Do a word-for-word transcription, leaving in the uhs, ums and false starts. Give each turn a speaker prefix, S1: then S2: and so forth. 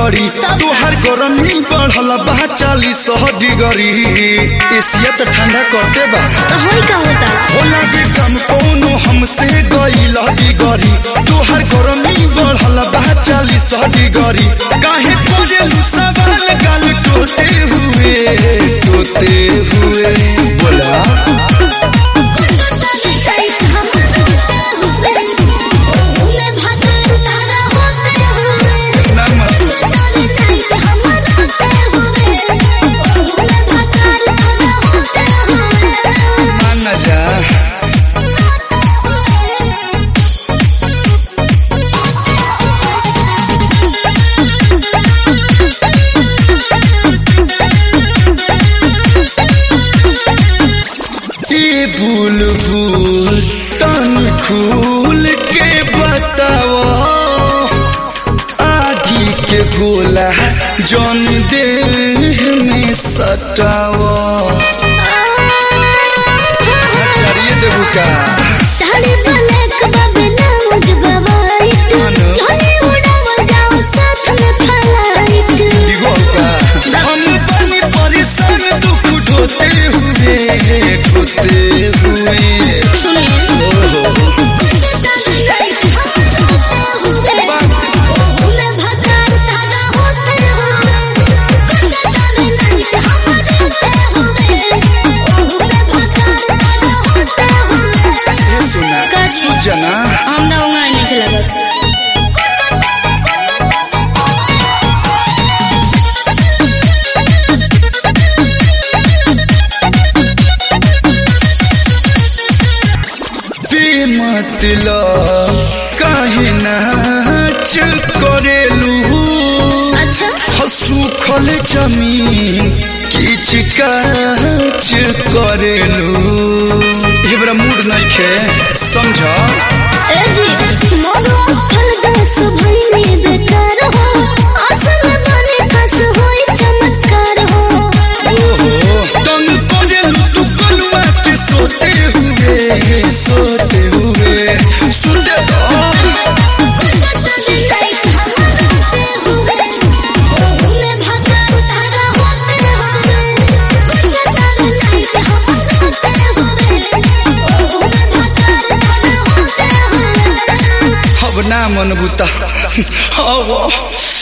S1: डिगरी तोहर गरमी बढ़ल बा चालीस डिगरी एसिया तो ठंडा करते बा
S2: होई का होता
S1: हो लागे कम कोनो हमसे गइल डिगरी तोहर गरमी बढ़ल बा चालीस डिगरी काहे पूछलू सवाल गाल टोते हुए टोते हुए बोला बुलबुल तन खुल के बताओ आगी के गोला जौन देह में सटाओ करिए देबू का
S2: साड़ी ब्लैक बबला मुझ वाइट चले उड़ाव जाओ साथ में फ्लाइट
S1: दिगो का हम बनी परेशान दुख ढोते हुए ढोते हुए सुजना
S2: हम दऊंगा नहीं खिलागा
S1: मतलब काहे नाच करेलू
S2: अच्छा
S1: हसूखल जमीन किच काच करेलू हमरा मूड नहीं खे समझा
S2: ए जी मोरो फल जस भइने बेकार हो आसन बने खस होई चमत्कार हो
S1: ओहो तंग करेलू तू कलवा के सोते हुए सोते हुए सुनते तो अब ना मन बुता